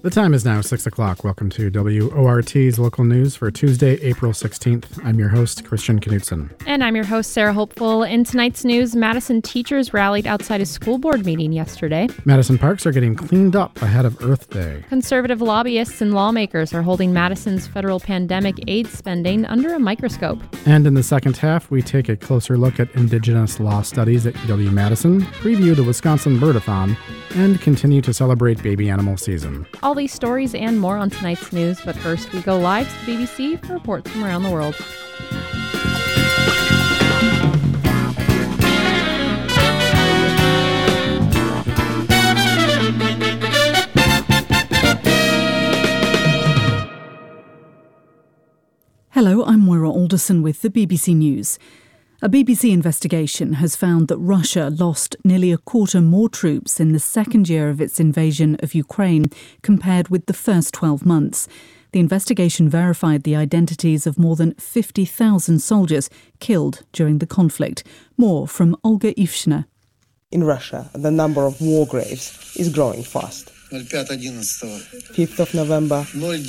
The time is now 6 o'clock. Welcome to WORT's local news for Tuesday, April 16th. I'm your host, Christian Knutson. And I'm your host, Sarah Hopeful. In tonight's news, Madison teachers rallied outside a school board meeting yesterday. Madison parks are getting cleaned up ahead of Earth Day. Conservative lobbyists and lawmakers are holding Madison's federal pandemic aid spending under a microscope. And in the second half, we take a closer look at Indigenous law studies at UW-Madison, preview the Wisconsin Birdathon, and continue to celebrate baby animal season. All these stories and more on tonight's news, but first we go live to the BBC for reports from around the world. Hello, I'm Moira Alderson with the BBC News. A BBC investigation has found that Russia lost nearly a quarter more troops in the second year of its invasion of Ukraine compared with the first 12 months. The investigation verified the identities of more than 50,000 soldiers killed during the conflict. More from Olga Ivshina. In Russia, the number of war graves is growing fast. 5th of November,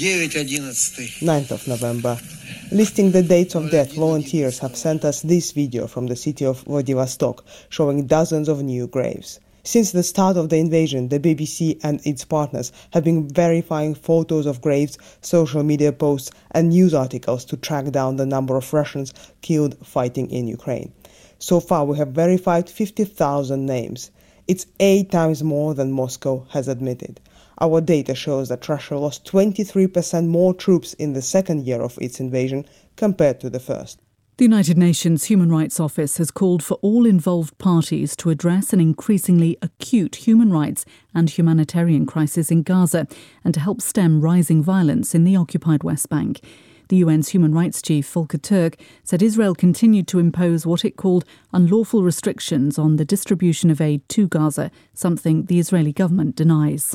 9th of November. Listing the dates of death, volunteers have sent us this video from the city of Vladivostok, showing dozens of new graves. Since the start of the invasion, the BBC and its partners have been verifying photos of graves, social media posts and news articles to track down the number of Russians killed fighting in Ukraine. So far, we have verified 50,000 names. It's 8 times more than Moscow has admitted. Our data shows that Russia lost 23% more troops in the second year of its invasion compared to the first. The United Nations Human Rights Office has called for all involved parties to address an increasingly acute human rights and humanitarian crisis in Gaza and to help stem rising violence in the occupied West Bank. The UN's human rights chief, Volker Turk, said Israel continued to impose what it called unlawful restrictions on the distribution of aid to Gaza, something the Israeli government denies.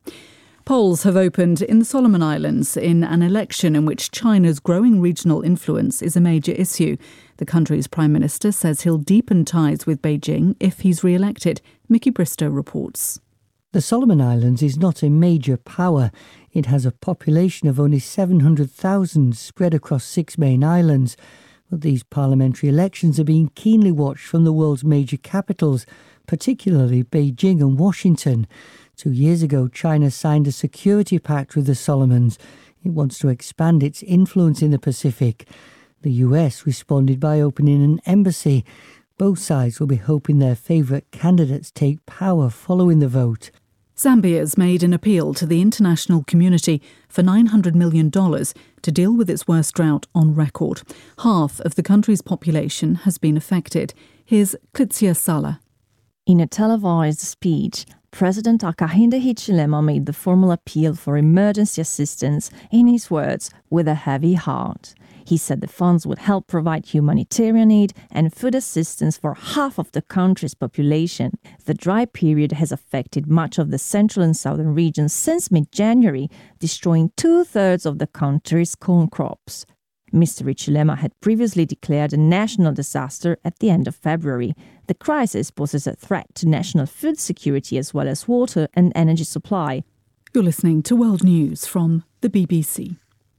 Polls have opened in the Solomon Islands in an election in which China's growing regional influence is a major issue. The country's prime minister says he'll deepen ties with Beijing if he's re-elected. Mickey Bristow reports. The Solomon Islands is not a major power. It has a population of only 700,000 spread across 6 main islands. But these parliamentary elections are being keenly watched from the world's major capitals, particularly Beijing and Washington. 2 years ago, China signed a security pact with the Solomons. It wants to expand its influence in the Pacific. The US responded by opening an embassy. Both sides will be hoping their favourite candidates take power following the vote. Zambia's made an appeal to the international community for $900 million to deal with its worst drought on record. Half of the country's population has been affected. Here's Klitsia Sala. In a televised speech, President Hakainde Hichilema made the formal appeal for emergency assistance, in his words, with a heavy heart. He said the funds would help provide humanitarian aid and food assistance for half of the country's population. The dry period has affected much of the central and southern regions since mid-January, destroying 2/3 of the country's corn crops. Mr. Hichilema had previously declared a national disaster at the end of February. The crisis poses a threat to national food security as well as water and energy supply. You're listening to World News from the BBC.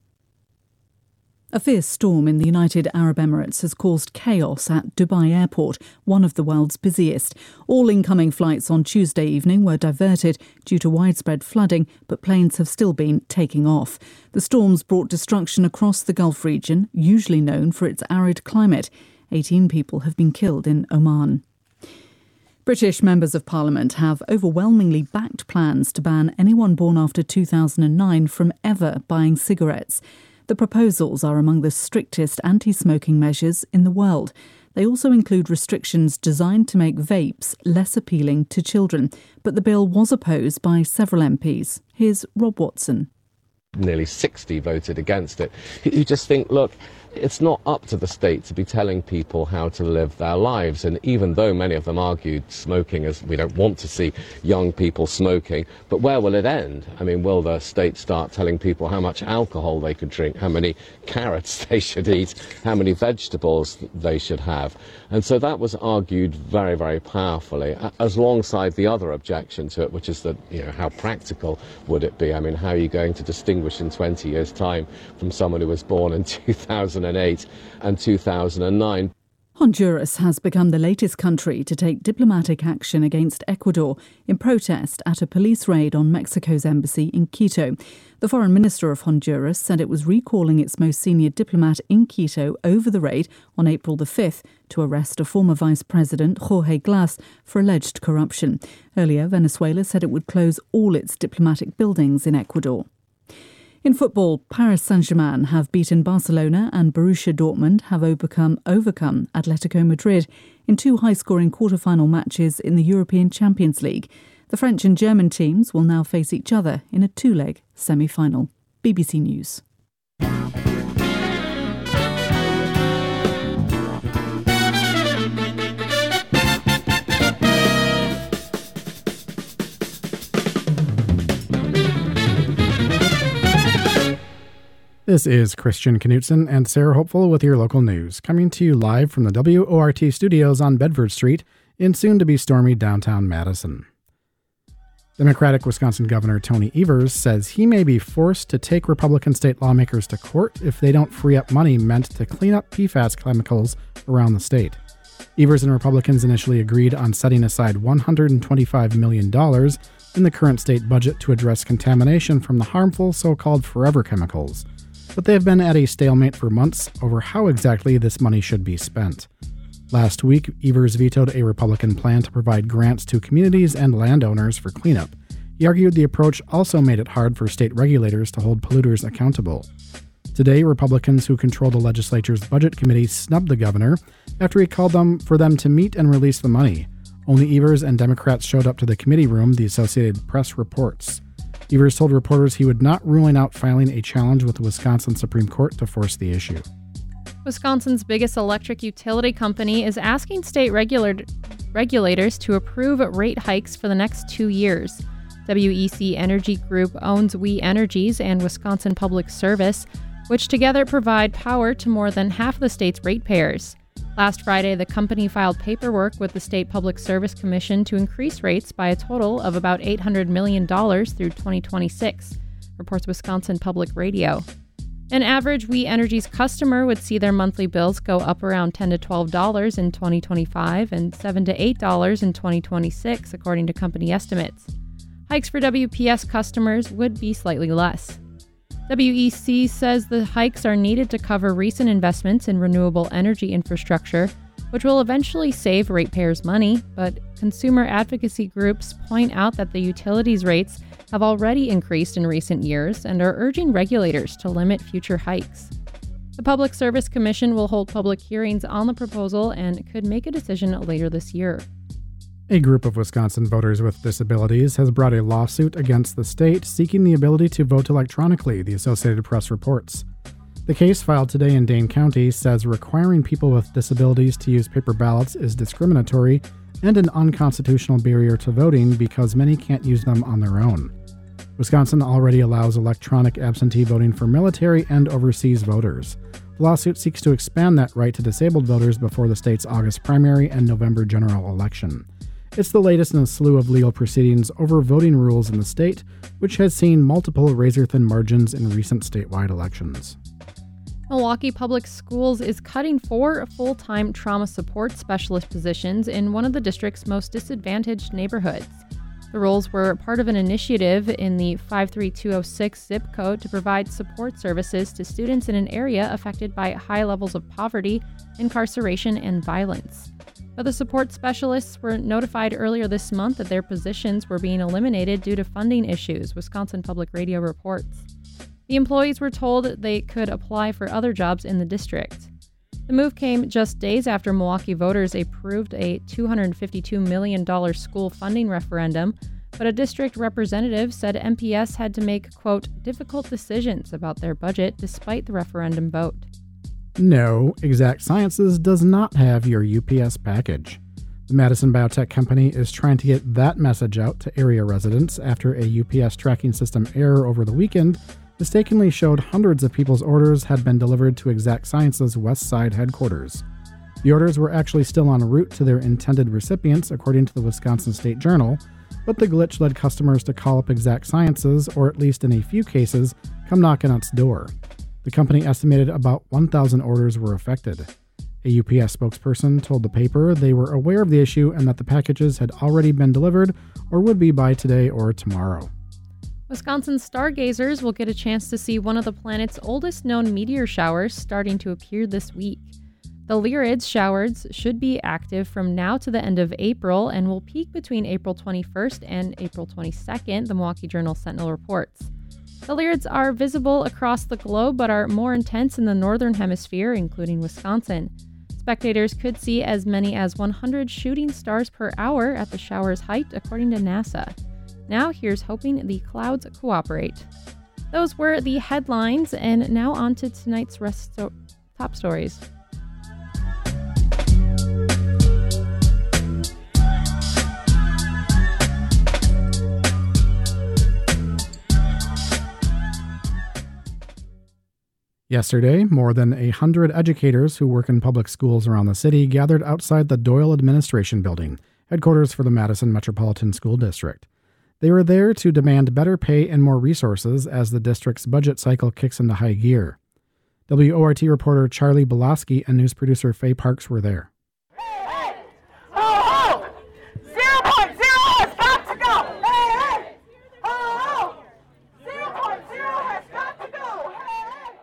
A fierce storm in the United Arab Emirates has caused chaos at Dubai Airport, one of the world's busiest. All incoming flights on Tuesday evening were diverted due to widespread flooding, but planes have still been taking off. The storms brought destruction across the Gulf region, usually known for its arid climate. 18 people have been killed in Oman. British members of Parliament have overwhelmingly backed plans to ban anyone born after 2009 from ever buying cigarettes. The proposals are among the strictest anti-smoking measures in the world. They also include restrictions designed to make vapes less appealing to children. But the bill was opposed by several MPs. Here's Rob Watson. Nearly 60 voted against it. You just think, look, It's not up to the state to be telling people how to live their lives. And even though many of them argued smoking, as we don't want to see young people smoking, but where will it end? I mean, will the state start telling people how much alcohol they could drink, how many carrots they should eat, how many vegetables they should have? And so that was argued very, very powerfully, alongside the other objection to it, which is that, how practical would it be? I mean, how are you going to distinguish in 20 years' time from someone who was born in 2008 and 2009? Honduras has become the latest country to take diplomatic action against Ecuador in protest at a police raid on Mexico's embassy in Quito. The foreign minister of Honduras said it was recalling its most senior diplomat in Quito over the raid on April the 5th to arrest a former vice president, Jorge Glass, for alleged corruption. Earlier, Venezuela said it would close all its diplomatic buildings in Ecuador. In football, Paris Saint-Germain have beaten Barcelona and Borussia Dortmund have overcome Atletico Madrid in two high-scoring quarter-final matches in the European Champions League. The French and German teams will now face each other in a two-leg semi-final. BBC News. This is Christian Knutson and Sarah Hopeful with your local news, coming to you live from the WORT studios on Bedford Street in soon-to-be stormy downtown Madison. Democratic Wisconsin Governor Tony Evers says he may be forced to take Republican state lawmakers to court if they don't free up money meant to clean up PFAS chemicals around the state. Evers and Republicans initially agreed on setting aside $125 million in the current state budget to address contamination from the harmful so-called forever chemicals. But they have been at a stalemate for months over how exactly this money should be spent. Last week, Evers vetoed a Republican plan to provide grants to communities and landowners for cleanup. He argued the approach also made it hard for state regulators to hold polluters accountable. Today, Republicans who control the legislature's budget committee snubbed the governor after he called for them to meet and release the money. Only Evers and Democrats showed up to the committee room, the Associated Press reports. Evers told reporters he would not rule out filing a challenge with the Wisconsin Supreme Court to force the issue. Wisconsin's biggest electric utility company is asking state regulators to approve rate hikes for the next 2 years. WEC Energy Group owns We Energies and Wisconsin Public Service, which together provide power to more than half the state's ratepayers. Last Friday, the company filed paperwork with the State Public Service Commission to increase rates by a total of about $800 million through 2026, reports Wisconsin Public Radio. An average We Energies customer would see their monthly bills go up around $10 to $12 in 2025 and $7 to $8 in 2026, according to company estimates. Hikes for WPS customers would be slightly less. WEC says the hikes are needed to cover recent investments in renewable energy infrastructure, which will eventually save ratepayers money, but consumer advocacy groups point out that the utilities rates have already increased in recent years and are urging regulators to limit future hikes. The Public Service Commission will hold public hearings on the proposal and could make a decision later this year. A group of Wisconsin voters with disabilities has brought a lawsuit against the state seeking the ability to vote electronically, the Associated Press reports. The case filed today in Dane County says requiring people with disabilities to use paper ballots is discriminatory and an unconstitutional barrier to voting because many can't use them on their own. Wisconsin already allows electronic absentee voting for military and overseas voters. The lawsuit seeks to expand that right to disabled voters before the state's August primary and November general election. It's the latest in a slew of legal proceedings over voting rules in the state, which has seen multiple razor-thin margins in recent statewide elections. Milwaukee Public Schools is cutting 4 full-time trauma support specialist positions in one of the district's most disadvantaged neighborhoods. The roles were part of an initiative in the 53206 zip code to provide support services to students in an area affected by high levels of poverty, incarceration, and violence. But the support specialists were notified earlier this month that their positions were being eliminated due to funding issues, Wisconsin Public Radio reports. The employees were told they could apply for other jobs in the district. The move came just days after Milwaukee voters approved a $252 million school funding referendum, but a district representative said MPS had to make, quote, difficult decisions about their budget despite the referendum vote. No, Exact Sciences does not have your UPS package. The Madison Biotech Company is trying to get that message out to area residents after a UPS tracking system error over the weekend mistakenly showed hundreds of people's orders had been delivered to Exact Sciences West Side headquarters. The orders were actually still en route to their intended recipients, according to the Wisconsin State Journal, but the glitch led customers to call up Exact Sciences, or at least in a few cases, come knocking on its door. The company estimated about 1,000 orders were affected. A UPS spokesperson told the paper they were aware of the issue and that the packages had already been delivered or would be by today or tomorrow. Wisconsin stargazers will get a chance to see one of the planet's oldest known meteor showers starting to appear this week. The Lyrids showers should be active from now to the end of April and will peak between April 21st and April 22nd, the Milwaukee Journal Sentinel reports. The Lyrids are visible across the globe but are more intense in the northern hemisphere, including Wisconsin. Spectators could see as many as 100 shooting stars per hour at the shower's height, according to NASA. Now here's hoping the clouds cooperate. Those were the headlines, and now on to tonight's top stories. Yesterday, more than 100 educators who work in public schools around the city gathered outside the Doyle Administration Building, headquarters for the Madison Metropolitan School District. They were there to demand better pay and more resources as the district's budget cycle kicks into high gear. WORT reporter Charlie Belaski and news producer Faye Parks were there. Hey! Ho, ho! 0.0 has got to go! Hey! Ho, ho! 0.0 has got to go! Hey!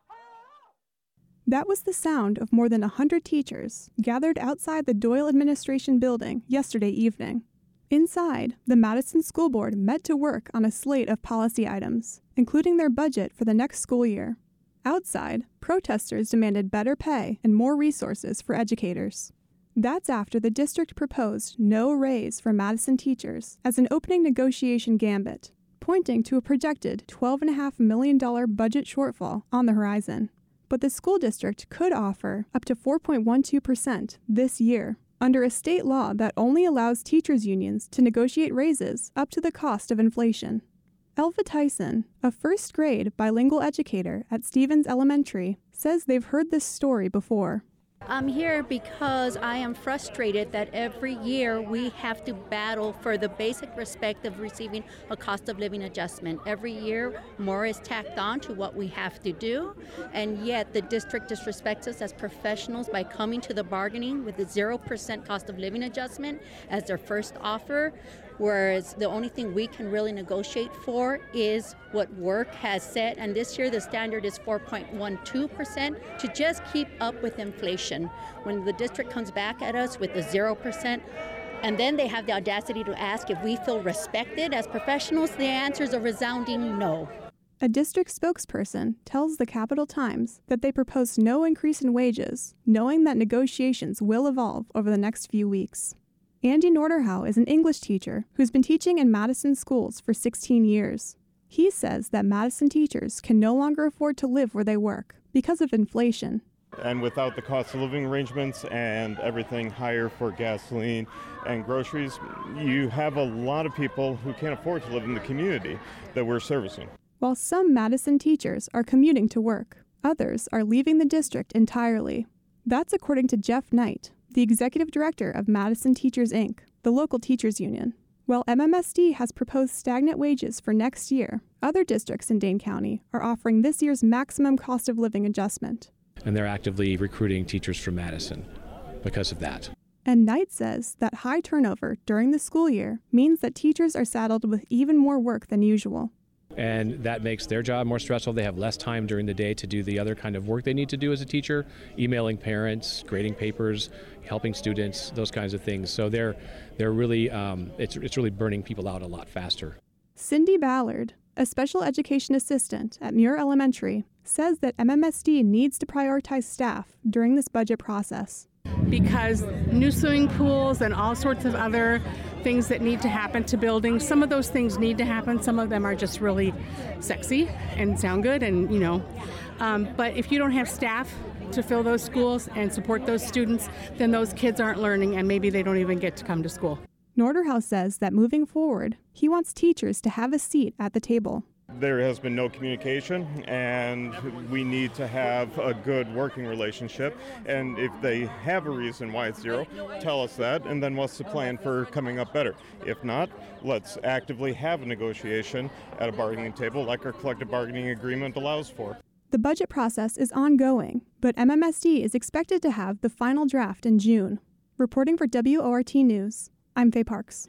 That was the sound of more than 100 teachers gathered outside the Doyle Administration Building yesterday evening. Inside, the Madison School Board met to work on a slate of policy items, including their budget for the next school year. Outside, protesters demanded better pay and more resources for educators. That's after the district proposed no raise for Madison teachers as an opening negotiation gambit, pointing to a projected $12.5 million budget shortfall on the horizon. But the school district could offer up to 4.12% this year, under a state law that only allows teachers' unions to negotiate raises up to the cost of inflation. Elva Tyson, a first-grade bilingual educator at Stevens Elementary, says they've heard this story before. I'm here because I am frustrated that every year we have to battle for the basic respect of receiving a cost of living adjustment. Every year more is tacked on to what we have to do, and yet the district disrespects us as professionals by coming to the bargaining with the 0% cost of living adjustment as their first offer, whereas the only thing we can really negotiate for is what work has set, and this year the standard is 4.12% to just keep up with inflation. When the district comes back at us with the 0%, and then they have the audacity to ask if we feel respected as professionals, the answer is a resounding no. A district spokesperson tells the Capital Times that they propose no increase in wages, knowing that negotiations will evolve over the next few weeks. Andy Norderhow is an English teacher who's been teaching in Madison schools for 16 years. He says that Madison teachers can no longer afford to live where they work because of inflation. And without the cost of living arrangements and everything higher for gasoline and groceries, you have a lot of people who can't afford to live in the community that we're servicing. While some Madison teachers are commuting to work, others are leaving the district entirely. That's according to Jeff Knight, the executive director of Madison Teachers, Inc., the local teachers union. While MMSD has proposed stagnant wages for next year, other districts in Dane County are offering this year's maximum cost of living adjustment. And they're actively recruiting teachers from Madison because of that. And Knight says that high turnover during the school year means that teachers are saddled with even more work than usual. And that makes their job more stressful. They have less time during the day to do the other kind of work they need to do as a teacher, emailing parents, grading papers, helping students, those kinds of things. So they're really, it's really burning people out a lot faster. Cindy Ballard, a special education assistant at Muir Elementary, says that MMSD needs to prioritize staff during this budget process. Because new swimming pools and all sorts of other things that need to happen to buildings, some of those things need to happen. Some of them are just really sexy and sound good, and but if you don't have staff to fill those schools and support those students, then those kids aren't learning and maybe they don't even get to come to school. Norderhouse says that moving forward, he wants teachers to have a seat at the table. There has been no communication, and we need to have a good working relationship. And if they have a reason why it's zero, tell us that, and then what's the plan for coming up better? If not, let's actively have a negotiation at a bargaining table like our collective bargaining agreement allows for. The budget process is ongoing, but MMSD is expected to have the final draft in June. Reporting for WORT News, I'm Faye Parks.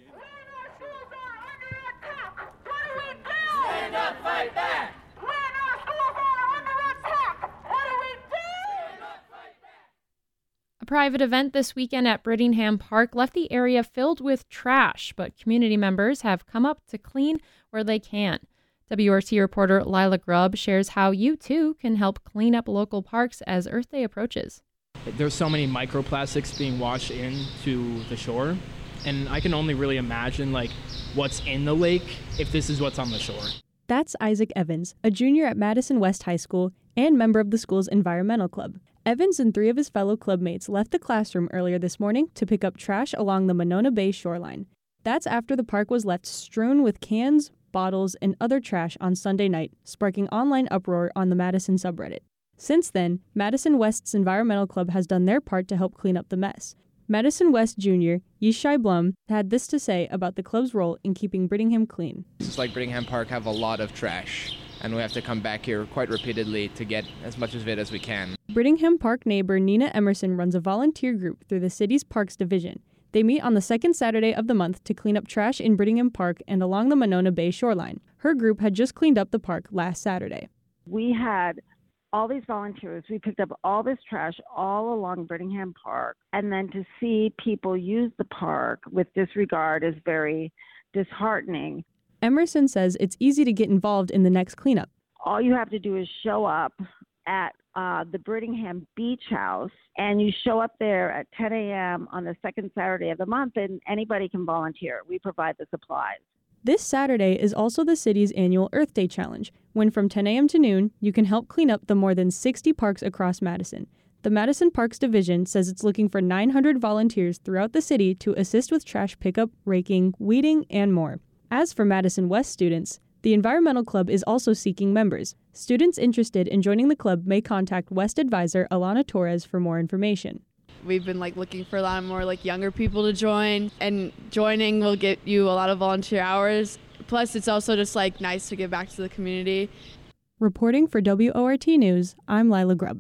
Stand up, fight back! When our schools are under attack, what do we do? Stand up, fight back! A private event this weekend at Brittingham Park left the area filled with trash, but community members have come up to clean where they can. WRT reporter Lila Grubb shares how you, too, can help clean up local parks as Earth Day approaches. There's so many microplastics being washed into the shore, and I can only really imagine what's in the lake if this is what's on the shore. That's Isaac Evans, a junior at Madison West High School and member of the school's environmental club. Evans and 3 of his fellow clubmates left the classroom earlier this morning to pick up trash along the Monona Bay shoreline. That's after the park was left strewn with cans, bottles, and other trash on Sunday night, sparking online uproar on the Madison subreddit. Since then, Madison West's environmental club has done their part to help clean up the mess. Madison West Jr. Yishai Blum had this to say about the club's role in keeping Brittingham clean. It's like Brittingham Park have a lot of trash, and we have to come back here quite repeatedly to get as much of it as we can. Brittingham Park neighbor Nina Emerson runs a volunteer group through the city's Parks Division. They meet on the second Saturday of the month to clean up trash in Brittingham Park and along the Monona Bay shoreline. Her group had just cleaned up the park last Saturday. We had all these volunteers. We picked up all this trash all along Brittingham Park, and then to see people use the park with disregard is very disheartening. Emerson says it's easy to get involved in the next cleanup. All you have to do is show up at the Brittingham Beach House, and you show up there at 10 a.m. on the second Saturday of the month, and anybody can volunteer. We provide the supplies. This Saturday is also the city's annual Earth Day Challenge, when from 10 a.m. to noon, you can help clean up the more than 60 parks across Madison. The Madison Parks Division says it's looking for 900 volunteers throughout the city to assist with trash pickup, raking, weeding, and more. As for Madison West students, the Environmental Club is also seeking members. Students interested in joining the club may contact West Advisor Alana Torres for more information. We've been looking for a lot more younger people to join, and joining will get you a lot of volunteer hours. Plus, it's also just nice to give back to the community. Reporting for WORT News, I'm Lila Grubb.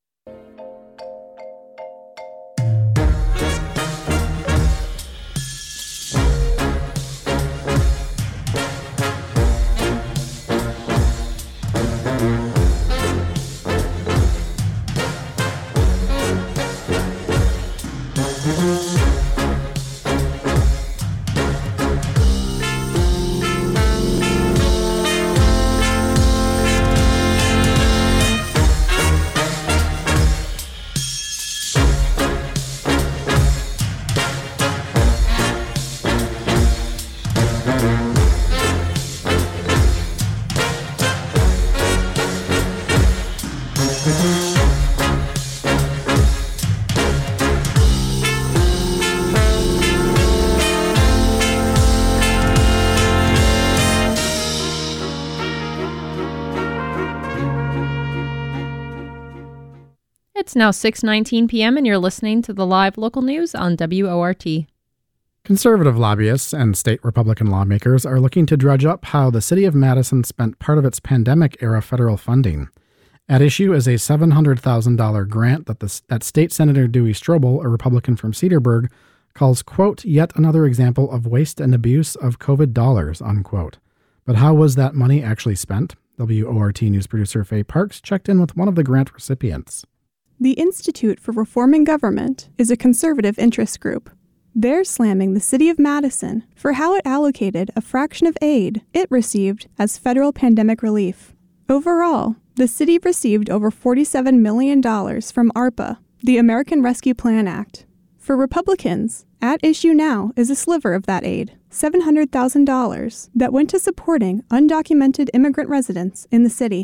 It's now 6:19 p.m. and you're listening to the live local news on WORT. Conservative lobbyists and state Republican lawmakers are looking to drudge up how the city of Madison spent part of its pandemic-era federal funding. At issue is a $700,000 grant that State Senator Dewey Strobel, a Republican from Cedarburg, calls, quote, yet another example of waste and abuse of COVID dollars, unquote. But how was that money actually spent? WORT News producer Faye Parks checked in with one of the grant recipients. The Institute for Reforming Government is a conservative interest group. They're slamming the city of Madison for how it allocated a fraction of aid it received as federal pandemic relief. Overall, the city received over $47 million from ARPA, the American Rescue Plan Act. For Republicans, at issue now is a sliver of that aid, $700,000, that went to supporting undocumented immigrant residents in the city.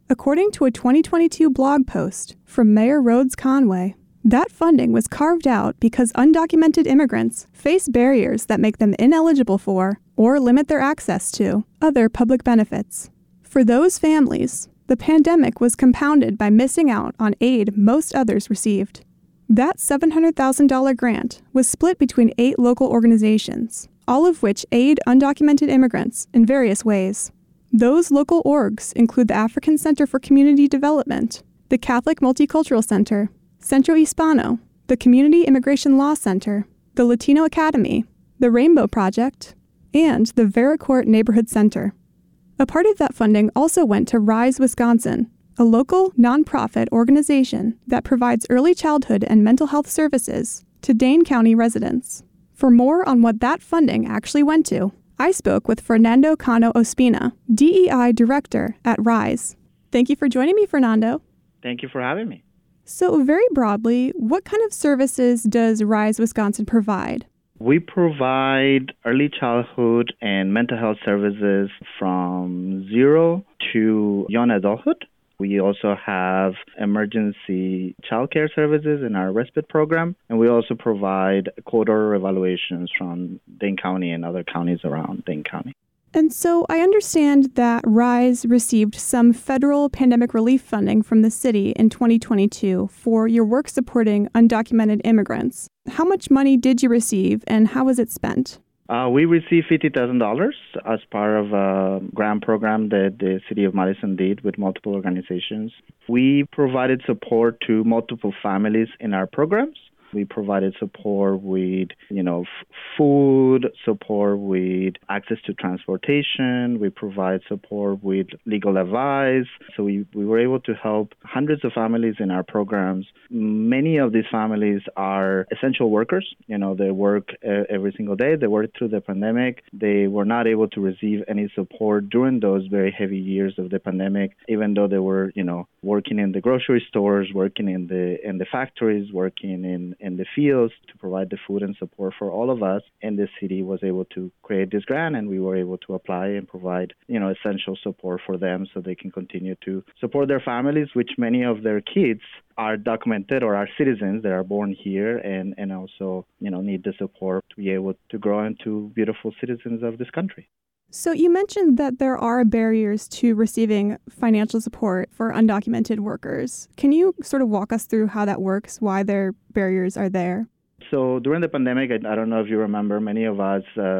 According to a 2022 blog post from Mayor Rhodes Conway, that funding was carved out because undocumented immigrants face barriers that make them ineligible for or limit their access to other public benefits. For those families, the pandemic was compounded by missing out on aid most others received. That $700,000 grant was split between 8 local organizations, all of which aid undocumented immigrants in various ways. Those local orgs include the African Center for Community Development, the Catholic Multicultural Center, Centro Hispano, the Community Immigration Law Center, the Latino Academy, the Rainbow Project, and the Vericourt Neighborhood Center. A part of that funding also went to Rise Wisconsin, a local nonprofit organization that provides early childhood and mental health services to Dane County residents. For more on what that funding actually went to, I spoke with Fernando Cano Ospina, DEI Director at Rise. Thank you for joining me, Fernando. Thank you for having me. So very broadly, what kind of services does Rise Wisconsin provide? We provide early childhood and mental health services from 0 to young adulthood. We also have emergency childcare services in our respite program, and we also provide quarter evaluations from Dane County and other counties around Dane County. And so I understand that RISE received some federal pandemic relief funding from the city in 2022 for your work supporting undocumented immigrants. How much money did you receive, and how was it spent? We received $50,000 as part of a grant program that the City of Madison did with multiple organizations. We provided support to multiple families in our programs. We provided support with, food, support with access to transportation. We provide support with legal advice. So we were able to help hundreds of families in our programs. Many of these families are essential workers. They work every single day. They work through the pandemic. They were not able to receive any support during those very heavy years of the pandemic, even though they were, working in the grocery stores, working in the factories, working in the fields to provide the food and support for all of us. And the city was able to create this grant, and we were able to apply and provide, essential support for them so they can continue to support their families, which many of their kids are documented or are citizens that are born here and also, need the support to be able to grow into beautiful citizens of this country. So you mentioned that there are barriers to receiving financial support for undocumented workers. Can you sort of walk us through how that works, why their barriers are there? So during the pandemic, I don't know if you remember, many of us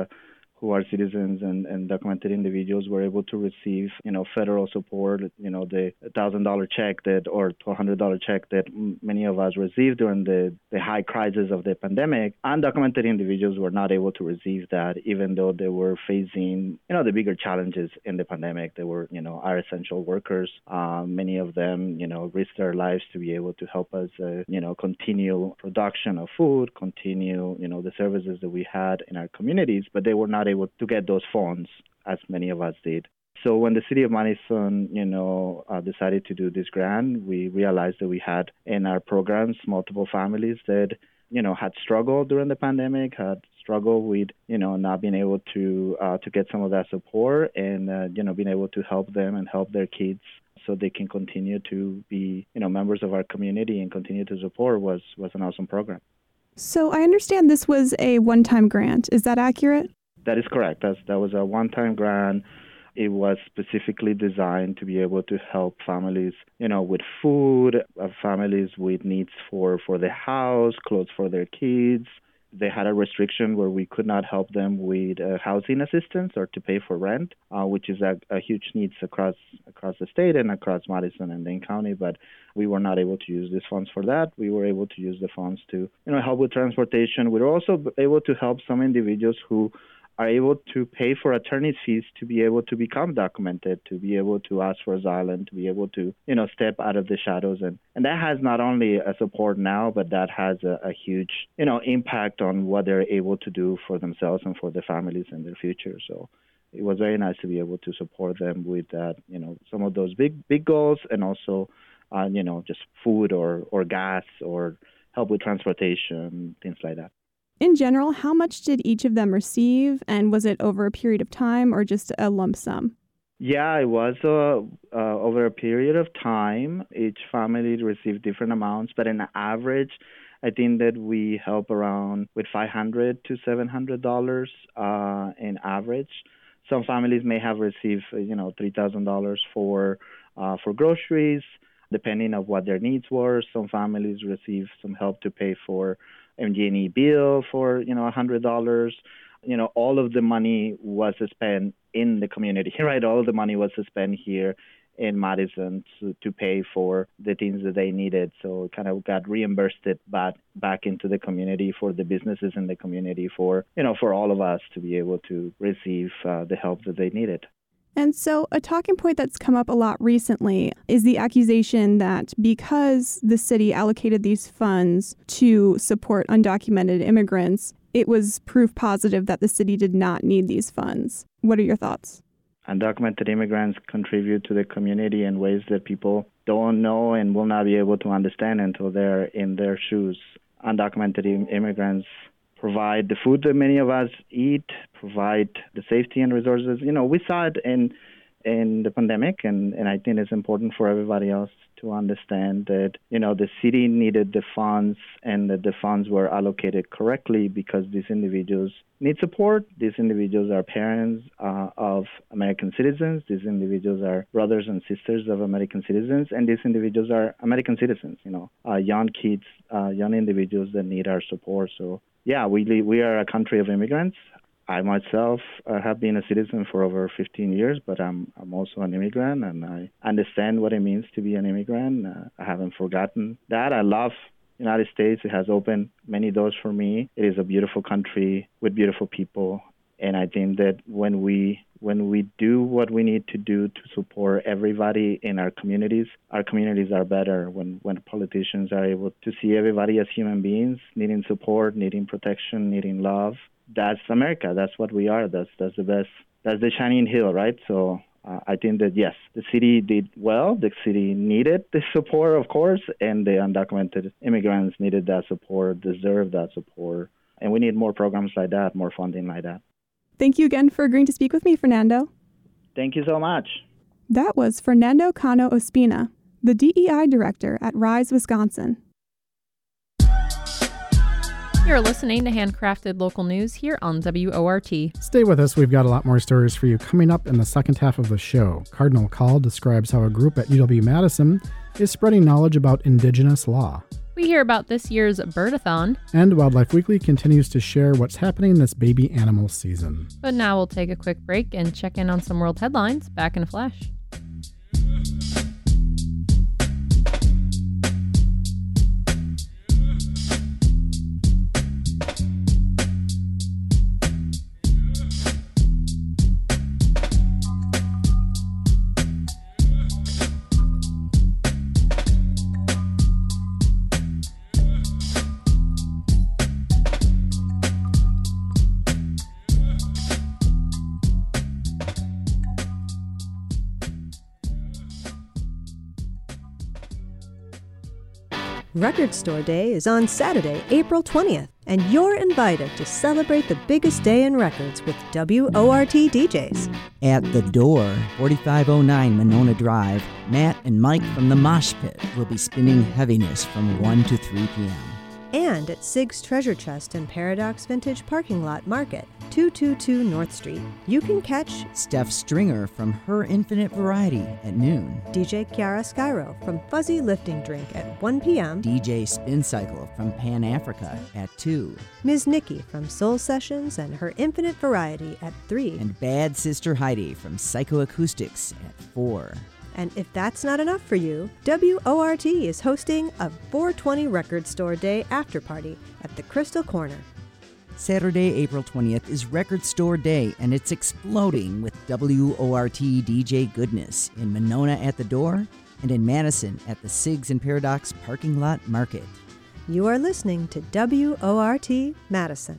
who are citizens and documented individuals were able to receive, federal support, the $1,000 check or $1,200 check that many of us received during the high crisis of the pandemic. Undocumented individuals were not able to receive that, even though they were facing, the bigger challenges in the pandemic. They were, our essential workers. Many of them, risked their lives to be able to help us, continue production of food, continue, the services that we had in our communities, but they were not able to get those funds as many of us did. So when the City of Madison, decided to do this grant, we realized that we had in our programs multiple families that, had struggled during the pandemic, had struggled with, not being able to get some of that support and, being able to help them and help their kids so they can continue to be, members of our community and continue to support was an awesome program. So I understand this was a one-time grant. Is that accurate? That is correct. That was a one-time grant. It was specifically designed to be able to help families, with food, families with needs for their house, clothes for their kids. They had a restriction where we could not help them with housing assistance or to pay for rent, which is a huge need across the state and across Madison and Dane County. But we were not able to use these funds for that. We were able to use the funds to, help with transportation. We were also able to help some individuals who are able to pay for attorney's fees to be able to become documented, to be able to ask for asylum, to be able to, step out of the shadows. And that has not only a support now, but that has a huge, impact on what they're able to do for themselves and for their families and their future. So it was very nice to be able to support them with that, some of those big goals and also, just food or gas or help with transportation, things like that. In general, how much did each of them receive, and was it over a period of time or just a lump sum? Yeah, it was over a period of time. Each family received different amounts, but in average, I think that we help around with $500 to $700 in average. Some families may have received, $3,000 for groceries, depending on what their needs were. Some families received some help to pay for MG&E bill for $100. All of the money was spent in the community, right? All of the money was spent here in Madison to pay for the things that they needed. So it kind of got reimbursed back into the community for the businesses in the community for all of us to be able to receive the help that they needed. And so a talking point that's come up a lot recently is the accusation that because the city allocated these funds to support undocumented immigrants, it was proof positive that the city did not need these funds. What are your thoughts? Undocumented immigrants contribute to the community in ways that people don't know and will not be able to understand until they're in their shoes. Undocumented immigrants provide the food that many of us eat, provide the safety and resources. We saw it in the pandemic, and I think it's important for everybody else to understand that, the city needed the funds and that the funds were allocated correctly because these individuals need support. These individuals are parents of American citizens. These individuals are brothers and sisters of American citizens, and these individuals are American citizens, young kids, young individuals that need our support. So, yeah, we are a country of immigrants. I myself have been a citizen for over 15 years, but I'm also an immigrant, and I understand what it means to be an immigrant. I haven't forgotten that. I love the United States. It has opened many doors for me. It is a beautiful country with beautiful people, and I think that when we do what we need to do to support everybody in our communities are better. When politicians are able to see everybody as human beings, needing support, needing protection, needing love. That's America. That's what we are. That's the best. That's the shining hill, right? So I think that, yes, the city did well. The city needed the support, of course, and the undocumented immigrants needed that support, deserve that support. And we need more programs like that, more funding like that. Thank you again for agreeing to speak with me, Fernando. Thank you so much. That was Fernando Cano Ospina, the DEI director at RISE Wisconsin. You're listening to Handcrafted Local News here on WORT. Stay with us. We've got a lot more stories for you coming up in the second half of the show. Cardinal Call describes how a group at UW-Madison is spreading knowledge about Indigenous law. We hear about this year's Birdathon. And Wildlife Weekly continues to share what's happening this baby animal season. But now we'll take a quick break and check in on some world headlines. Back in a flash. Record Store Day is on Saturday, April 20th, and you're invited to celebrate the biggest day in records with WORT DJs. At the Door, 4509 Monona Drive, Matt and Mike from the Mosh Pit will be spinning heaviness from 1 to 3 p.m. And at Sig's Treasure Chest and Paradox Vintage Parking Lot Market, 222 North Street, you can catch Steph Stringer from Her Infinite Variety at noon. DJ Chiara Skyro from Fuzzy Lifting Drink at 1 p.m. DJ Spin Cycle from Pan Africa at 2. Ms. Nikki from Soul Sessions and Her Infinite Variety at 3. And Bad Sister Heidi from Psychoacoustics at 4. And if that's not enough for you, WORT is hosting a 420 Record Store Day after party at the Crystal Corner. Saturday, April 20th is Record Store Day, and it's exploding with WORT DJ goodness in Monona at the Door and in Madison at the Sigs and Paradox Parking Lot Market. You are listening to WORT Madison.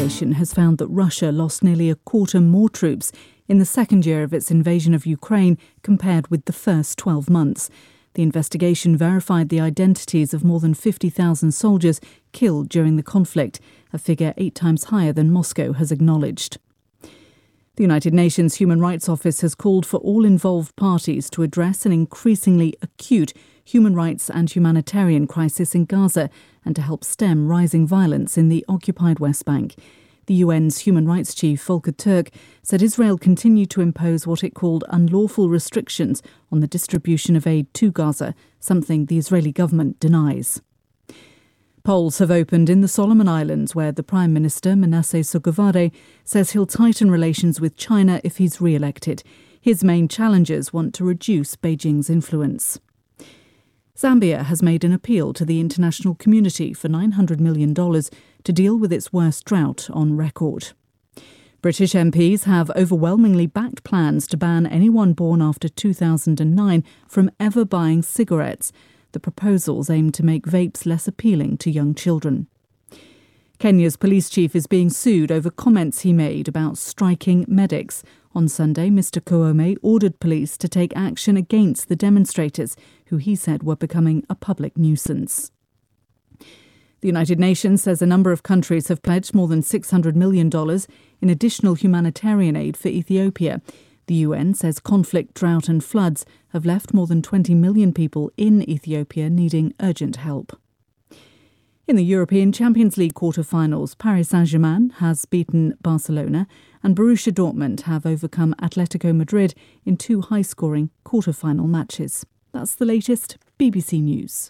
investigation has found that Russia lost nearly a quarter more troops in the second year of its invasion of Ukraine compared with the first 12 months. The investigation verified the identities of more than 50,000 soldiers killed during the conflict, a figure 8 times higher than Moscow has acknowledged. The United Nations Human Rights Office has called for all involved parties to address an increasingly acute human rights and humanitarian crisis in Gaza and to help stem rising violence in the occupied West Bank. The UN's human rights chief, Volker Turk, said Israel continued to impose what it called unlawful restrictions on the distribution of aid to Gaza, something the Israeli government denies. Polls have opened in the Solomon Islands, where the Prime Minister, Manasseh Sogavare, says he'll tighten relations with China if he's re-elected. His main challengers want to reduce Beijing's influence. Zambia has made an appeal to the international community for $900 million to deal with its worst drought on record. British MPs have overwhelmingly backed plans to ban anyone born after 2009 from ever buying cigarettes. The proposals aim to make vapes less appealing to young children. Kenya's police chief is being sued over comments he made about striking medics. On Sunday, Mr. Koome ordered police to take action against the demonstrators, who he said were becoming a public nuisance. The United Nations says a number of countries have pledged more than $600 million in additional humanitarian aid for Ethiopia. The UN says conflict, drought and floods have left more than 20 million people in Ethiopia needing urgent help. In the European Champions League quarter-finals, Paris Saint-Germain has beaten Barcelona and Borussia Dortmund have overcome Atletico Madrid in 2 high-scoring quarter-final matches. That's the latest BBC News.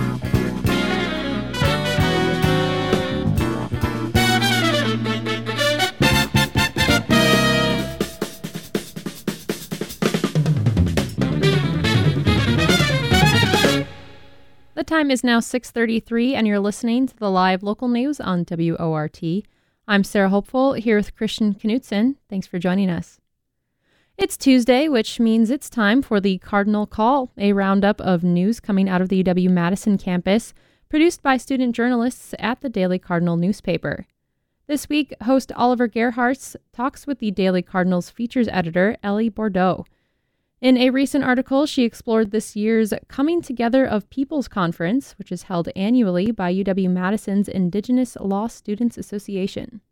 The time is now 6:33, and you're listening to the live local news on WORT. I'm Sarah Hopeful, here with Christian Knutson. Thanks for joining us. It's Tuesday, which means it's time for the Cardinal Call, a roundup of news coming out of the UW-Madison campus, produced by student journalists at the Daily Cardinal newspaper. This week, host Oliver Gerhardt talks with the Daily Cardinal's features editor, Ellie Bordeaux. In a recent article, she explored this year's Coming Together of Peoples Conference, which is held annually by UW-Madison's Indigenous Law Students Association.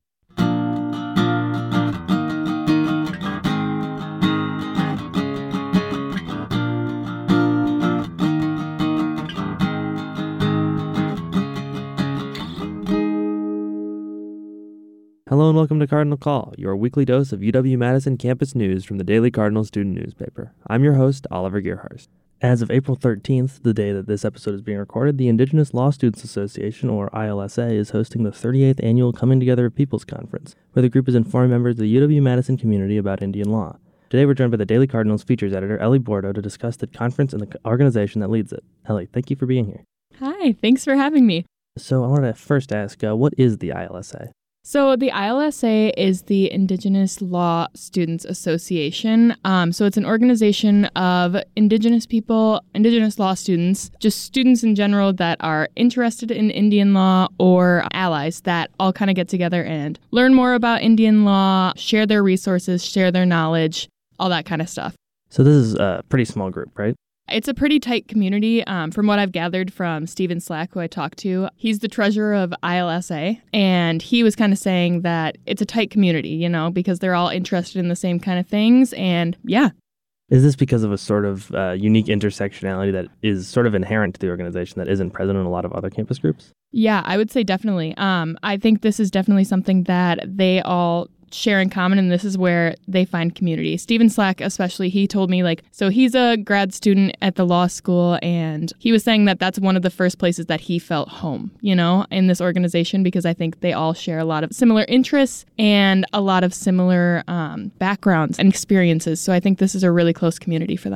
Hello and welcome to Cardinal Call, your weekly dose of UW-Madison campus news from the Daily Cardinal student newspaper. I'm your host, Oliver Gerhardt. As of April 13th, the day that this episode is being recorded, the Indigenous Law Students Association, or ILSA, is hosting the 38th annual Coming Together of Peoples Conference, where the group is informing members of the UW-Madison community about Indian law. Today we're joined by the Daily Cardinal's features editor, Ellie Bordeaux, to discuss the conference and the organization that leads it. Ellie, thank you for being here. Hi, thanks for having me. So I wanted to first ask, what is the ILSA? So the ILSA is the Indigenous Law Students Association. So it's an organization of Indigenous people, Indigenous law students, just students in general that are interested in Indian law or allies that all kind of get together and learn more about Indian law, share their resources, share their knowledge, all that kind of stuff. So this is a pretty small group, right? It's a pretty tight community. From what I've gathered from Stephen Slack, who I talked to, he's the treasurer of ILSA, and he was kind of saying that it's a tight community, you know, because they're all interested in the same kind of things, and yeah. Is this because of a sort of unique intersectionality that is sort of inherent to the organization that isn't present in a lot of other campus groups? Yeah, I would say definitely. I think this is definitely something that they all share in common, and this is where they find community. Stephen Slack especially, he told me, so he's a grad student at the law school, and he was saying that that's one of the first places that he felt home, you know, in this organization, because I think they all share a lot of similar interests and a lot of similar backgrounds and experiences. So I think this is a really close community for them.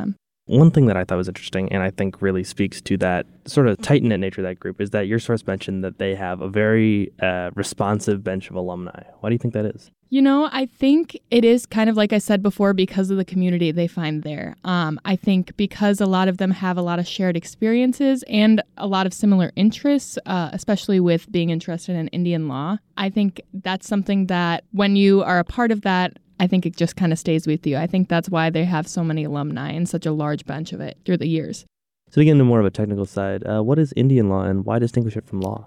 One thing that I thought was interesting, and I think really speaks to that sort of tight-knit nature of that group, is that your source mentioned that they have a very responsive bench of alumni. Why do you think that is? I think it is kind of like I said before, because of the community they find there. I think because a lot of them have a lot of shared experiences and a lot of similar interests, especially with being interested in Indian law. I think that's something that when you are a part of that, I think it just kind of stays with you. I think that's why they have so many alumni and such a large bench of it through the years. So to get into more of a technical side, what is Indian law and why distinguish it from law?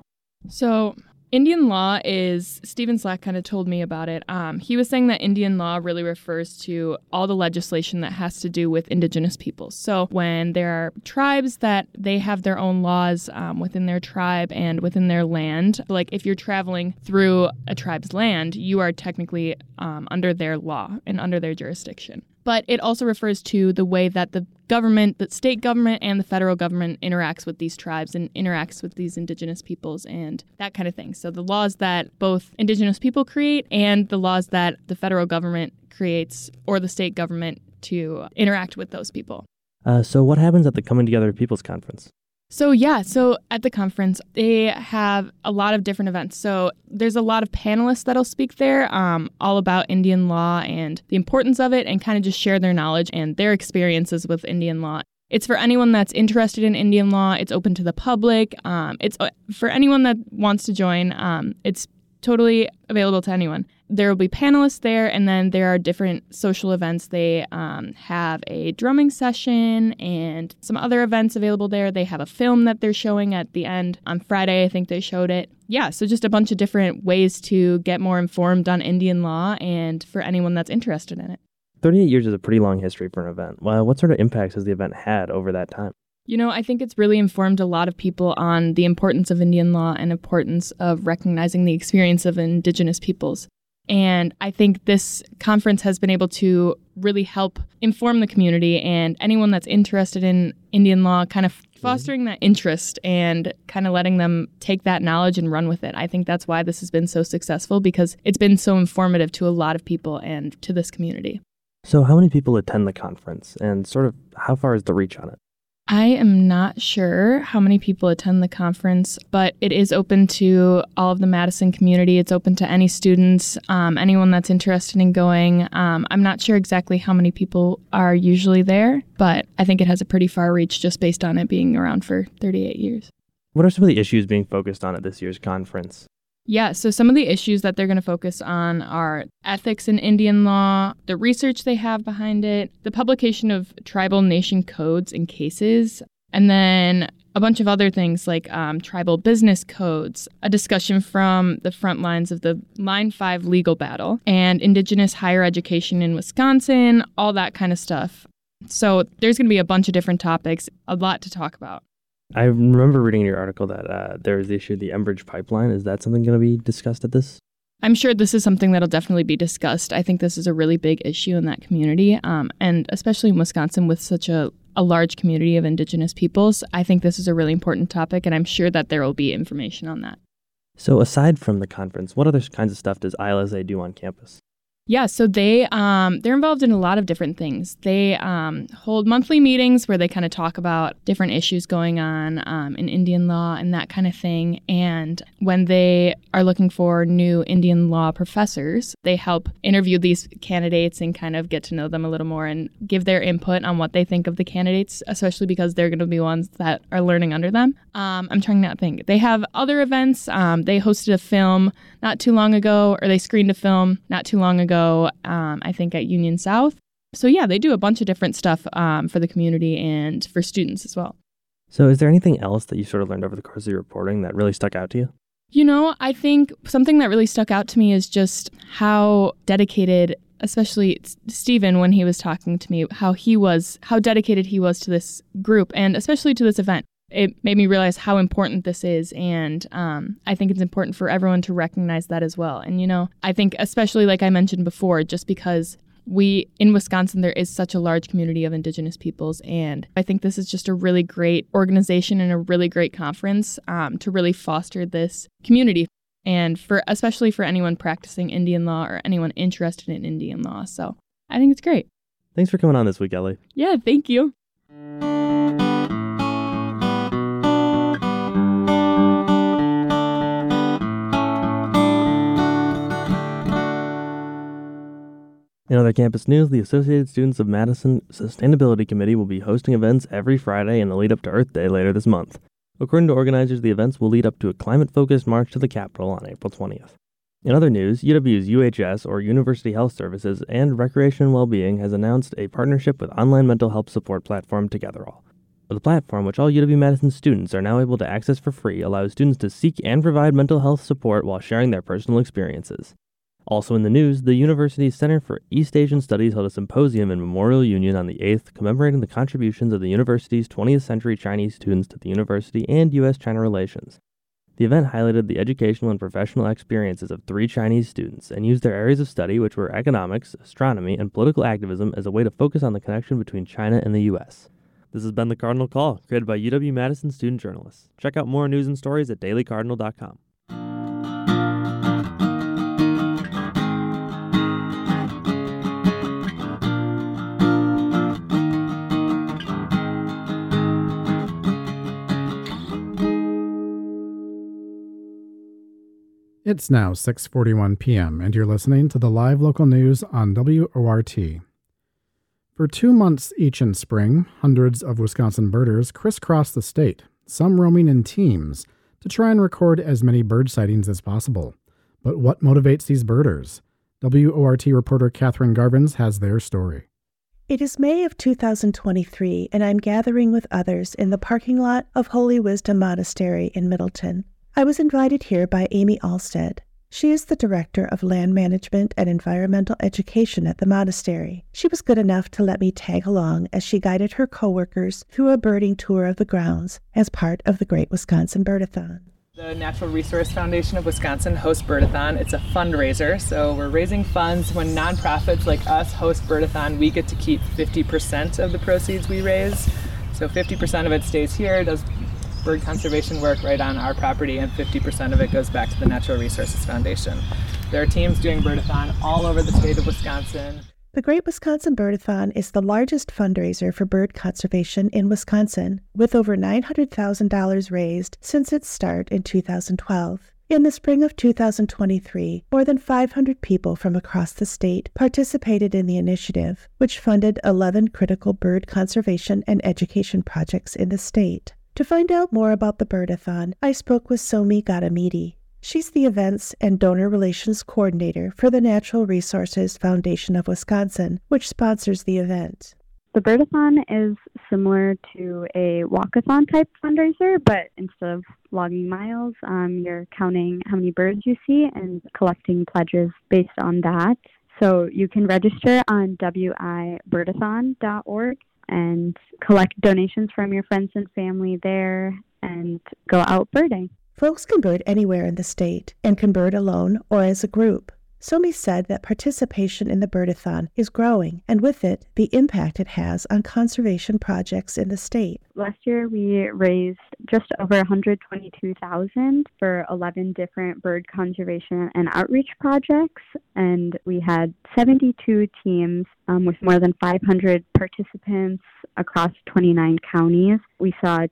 So Indian law is, Stephen Slack kind of told me about it. He was saying that Indian law really refers to all the legislation that has to do with indigenous peoples. So when there are tribes that they have their own laws within their tribe and within their land, like if you're traveling through a tribe's land, you are technically under their law and under their jurisdiction. But it also refers to the way that the government, the state government and the federal government interacts with these tribes and interacts with these indigenous peoples and that kind of thing. So the laws that both indigenous people create and the laws that the federal government creates or the state government to interact with those people. So what happens at the Coming Together People's Conference? So at the conference, they have a lot of different events. So there's a lot of panelists that'll speak there all about Indian law and the importance of it and kind of just share their knowledge and their experiences with Indian law. It's for anyone that's interested in Indian law. It's open to the public. It's for anyone that wants to join. It's totally available to anyone. There will be panelists there, and then there are different social events. They have a drumming session and some other events available there. They have a film that they're showing at the end. On Friday, I think they showed it. Yeah, so just a bunch of different ways to get more informed on Indian law and for anyone that's interested in it. 38 years is a pretty long history for an event. Well, what sort of impacts has the event had over that time? I think it's really informed a lot of people on the importance of Indian law and importance of recognizing the experience of indigenous peoples. And I think this conference has been able to really help inform the community and anyone that's interested in Indian law, kind of fostering that interest and kind of letting them take that knowledge and run with it. I think that's why this has been so successful, because it's been so informative to a lot of people and to this community. So how many people attend the conference and sort of how far is the reach on it? I am not sure how many people attend the conference, but it is open to all of the Madison community. It's open to any students, anyone that's interested in going. I'm not sure exactly how many people are usually there, but I think it has a pretty far reach just based on it being around for 38 years. What are some of the issues being focused on at this year's conference? Yeah, so some of the issues that they're going to focus on are ethics in Indian law, the research they have behind it, the publication of tribal nation codes and cases, and then a bunch of other things like tribal business codes, a discussion from the front lines of the Line 5 legal battle, and indigenous higher education in Wisconsin, all that kind of stuff. So there's going to be a bunch of different topics, a lot to talk about. I remember reading in your article that there was the issue of the Enbridge pipeline. Is that something going to be discussed at this? I'm sure this is something that'll definitely be discussed. I think this is a really big issue in that community, and especially in Wisconsin with such a large community of indigenous peoples. I think this is a really important topic, and I'm sure that there will be information on that. So aside from the conference, what other kinds of stuff does ILSA do on campus? Yeah, so they're involved in a lot of different things. They hold monthly meetings where they kind of talk about different issues going on in Indian law and that kind of thing. And when they are looking for new Indian law professors, they help interview these candidates and kind of get to know them a little more and give their input on what they think of the candidates, especially because they're going to be ones that are learning under them. I'm trying not to think. They have other events. They hosted a film not too long ago, or they screened a film not too long ago. I think at Union South. So yeah, they do a bunch of different stuff for the community and for students as well. So is there anything else that you sort of learned over the course of your reporting that really stuck out to you? I think something that really stuck out to me is just how dedicated, especially Stephen, when he was talking to me, how dedicated he was to this group and especially to this event. It made me realize how important this is, and I think it's important for everyone to recognize that as well. And, I think especially like I mentioned before, just because in Wisconsin, there is such a large community of indigenous peoples, and I think this is just a really great organization and a really great conference to really foster this community, and especially for anyone practicing Indian law or anyone interested in Indian law. So I think it's great. Thanks for coming on this week, Ellie. Yeah, thank you. In other campus news, the Associated Students of Madison Sustainability Committee will be hosting events every Friday in the lead up to Earth Day later this month. According to organizers, the events will lead up to a climate-focused march to the Capitol on April 20th. In other news, UW's UHS, or University Health Services, and Recreation and Wellbeing has announced a partnership with online mental health support platform TogetherAll. The platform, which all UW-Madison students are now able to access for free, allows students to seek and provide mental health support while sharing their personal experiences. Also in the news, the university's Center for East Asian Studies held a symposium in Memorial Union on the 8th, commemorating the contributions of the university's 20th century Chinese students to the university and U.S.-China relations. The event highlighted the educational and professional experiences of 3 Chinese students and used their areas of study, which were economics, astronomy, and political activism, as a way to focus on the connection between China and the U.S. This has been The Cardinal Call, created by UW-Madison student journalists. Check out more news and stories at dailycardinal.com. It's now 6:41 p.m., and you're listening to the live local news on WORT. For 2 months each in spring, hundreds of Wisconsin birders crisscross the state, some roaming in teams, to try and record as many bird sightings as possible. But what motivates these birders? WORT reporter Catherine Garvins has their story. It is May of 2023, and I'm gathering with others in the parking lot of Holy Wisdom Monastery in Middleton. I was invited here by Amy Alstead. She is the Director of Land Management and Environmental Education at the monastery. She was good enough to let me tag along as she guided her coworkers through a birding tour of the grounds as part of the Great Wisconsin Birdathon. The Natural Resource Foundation of Wisconsin hosts Birdathon. It's a fundraiser, so we're raising funds. When nonprofits like us host Birdathon, we get to keep 50% of the proceeds we raise. So 50% of it stays here, does bird conservation work right on our property, and 50% of it goes back to the Natural Resources Foundation. There are teams doing Birdathon all over the state of Wisconsin. The Great Wisconsin Birdathon is the largest fundraiser for bird conservation in Wisconsin, with over $900,000 raised since its start in 2012. In the spring of 2023, more than 500 people from across the state participated in the initiative, which funded 11 critical bird conservation and education projects in the state. To find out more about the Birdathon, I spoke with Somi Gadamidi. She's the Events and Donor Relations Coordinator for the Natural Resources Foundation of Wisconsin, which sponsors the event. The Birdathon is similar to a walkathon type fundraiser, but instead of logging miles, you're counting how many birds you see and collecting pledges based on that. So you can register on wibirdathon.org and collect donations from your friends and family there and go out birding. Folks can bird anywhere in the state and can bird alone or as a group. Somi said that participation in the Birdathon is growing, and with it, the impact it has on conservation projects in the state. Last year, we raised just over $122,000 for 11 different bird conservation and outreach projects, and we had 72 teams with more than 500 participants across 29 counties. We saw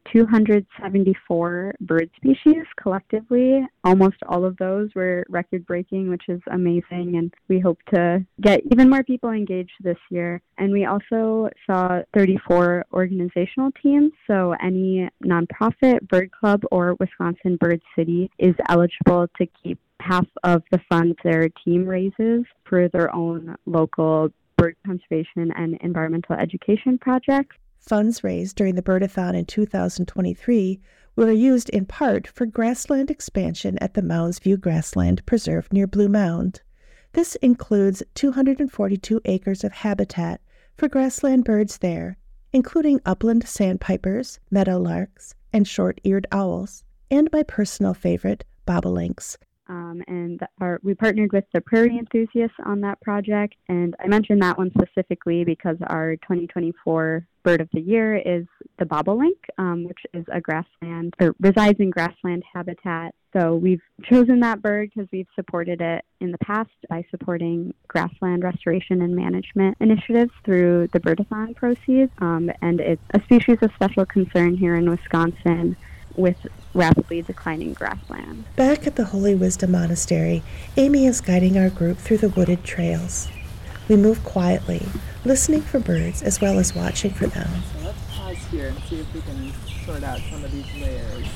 274 bird species collectively. Almost all of those were record-breaking, which is amazing, and we hope to get even more people engaged this year. And we also saw 34 organizational teams, so any nonprofit, bird club, or Wisconsin Bird City is eligible to keep half of the funds their team raises for their own local bird conservation and environmental education projects. Funds raised during the Birdathon in 2023 were used in part for grassland expansion at the Mounds View Grassland Preserve near Blue Mound. This includes 242 acres of habitat for grassland birds there, including upland sandpipers, meadowlarks, and short-eared owls, and my personal favorite, bobolinks. We partnered with the Prairie Enthusiasts on that project, and I mentioned that one specifically because our 2024 Bird of the Year is the bobolink, which is a grassland, or resides in grassland habitat. So we've chosen that bird because we've supported it in the past by supporting grassland restoration and management initiatives through the Birdathon proceeds, and it's a species of special concern here in Wisconsin with rapidly declining grassland. Back at the Holy Wisdom Monastery, Amy is guiding our group through the wooded trails. We move quietly, listening for birds as well as watching for them. So let's pause here and see if we can sort out some of these layers.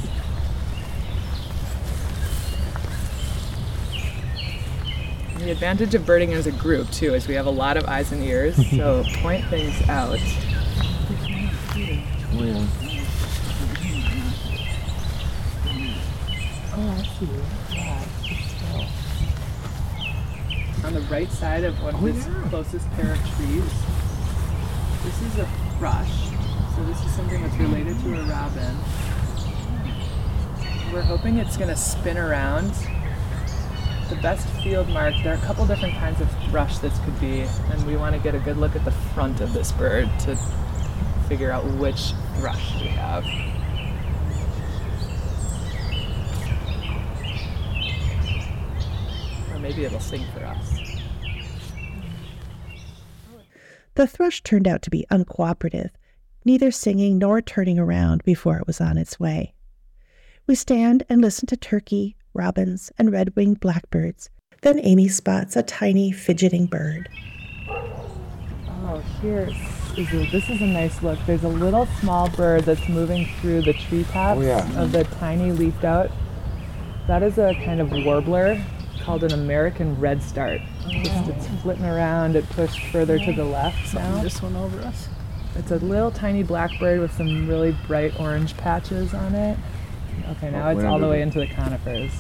And the advantage of birding as a group, too, is we have a lot of eyes and ears, so point things out. Oh, I see. Yeah, it's still. On the right side of one of this closest pair of trees, this is a thrush. So this is something that's related to a robin. We're hoping it's going to spin around. The best field mark, there are a couple different kinds of thrush this could be, and we want to get a good look at the front of this bird to figure out which thrush we have. Maybe it'll sing for us. The thrush turned out to be uncooperative, neither singing nor turning around before it was on its way. We stand and listen to turkey, robins, and red-winged blackbirds. Then Amy spots a tiny, fidgeting bird. Oh, this is a nice look. There's a little small bird that's moving through the treetops of the tiny leafed out. That is a kind of warbler called an American redstart. It's flitting around. It pushed further to the left now. This one over us? It's a little tiny blackbird with some really bright orange patches on it. Okay, now it's all the way into the conifers.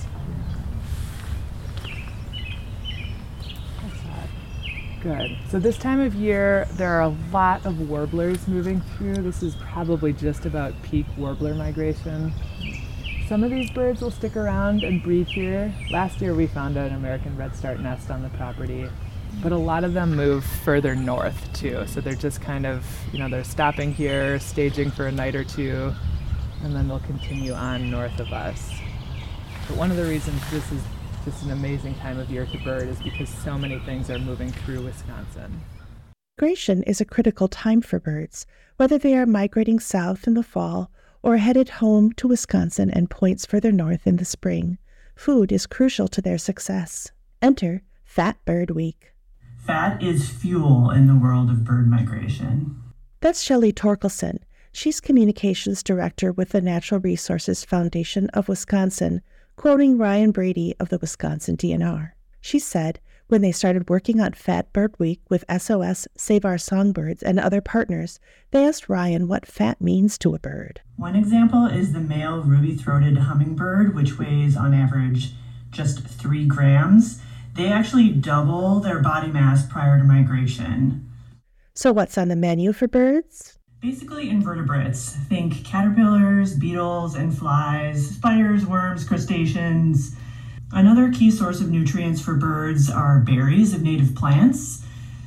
Good. So this time of year, there are a lot of warblers moving through. This is probably just about peak warbler migration. Some of these birds will stick around and breed here. Last year we found an American redstart nest on the property, but a lot of them move further north too. So they're just kind of, they're stopping here, staging for a night or two, and then they'll continue on north of us. But one of the reasons this is just an amazing time of year to bird is because so many things are moving through Wisconsin. Migration is a critical time for birds, whether they are migrating south in the fall or headed home to Wisconsin and points further north in the spring. Food is crucial to their success. Enter Fat Bird Week. Fat is fuel in the world of bird migration. That's Shelley Torkelson. She's Communications Director with the Natural Resources Foundation of Wisconsin, quoting Ryan Brady of the Wisconsin DNR. She said, when they started working on Fat Bird Week with SOS, Save Our Songbirds, and other partners, they asked Ryan what fat means to a bird. One example is the male ruby-throated hummingbird, which weighs on average just 3 grams. They actually double their body mass prior to migration. So what's on the menu for birds? Basically invertebrates. Think caterpillars, beetles, and flies, spiders, worms, crustaceans. Another key source of nutrients for birds are berries of native plants.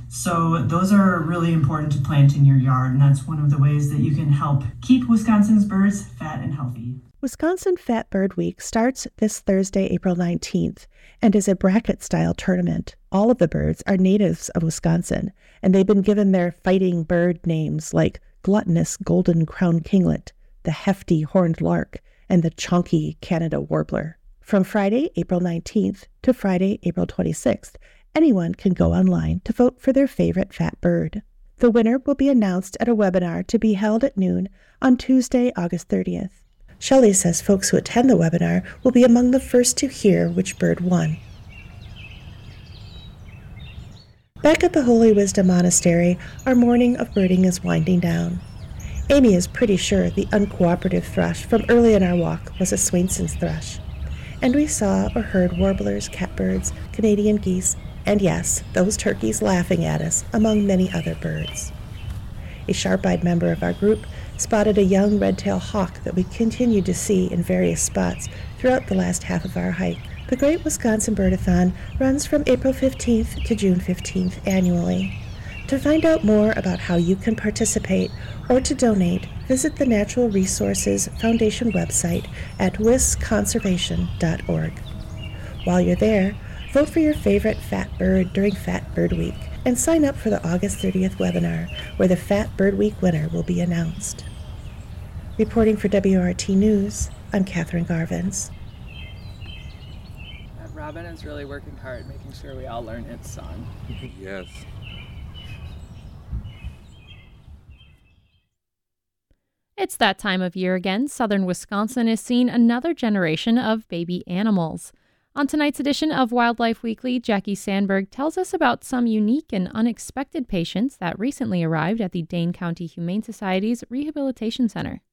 So those are really important to plant in your yard, and that's one of the ways that you can help keep Wisconsin's birds fat and healthy. Wisconsin Fat Bird Week starts this Thursday, April 19th, and is a bracket-style tournament. All of the birds are natives of Wisconsin, and they've been given their fighting bird names like gluttonous golden crown kinglet, the hefty horned lark, and the chonky Canada warbler. From Friday, April 19th to Friday, April 26th, anyone can go online to vote for their favorite fat bird. The winner will be announced at a webinar to be held at noon on Tuesday, August 30th. Shelley says folks who attend the webinar will be among the first to hear which bird won. Back at the Holy Wisdom Monastery, our morning of birding is winding down. Amy is pretty sure the uncooperative thrush from early in our walk was a Swainson's thrush. And we saw or heard warblers, catbirds, Canadian geese, and yes, those turkeys laughing at us, among many other birds. A sharp-eyed member of our group spotted a young red-tailed hawk that we continued to see in various spots throughout the last half of our hike The Great Wisconsin Birdathon runs from April 15th to June 15th annually. To find out more about how you can participate or to donate, visit the Natural Resources Foundation website at wisconservation.org. While you're there, vote for your favorite fat bird during Fat Bird Week and sign up for the August 30th webinar where the Fat Bird Week winner will be announced. Reporting for WRT News, I'm Catherine Garvins. Robin is really working hard, making sure we all learn its song. Yes. It's that time of year again. Southern Wisconsin is seeing another generation of baby animals. On tonight's edition of Wildlife Weekly, Jackie Sandberg tells us about some unique and unexpected patients that recently arrived at the Dane County Humane Society's Rehabilitation Center.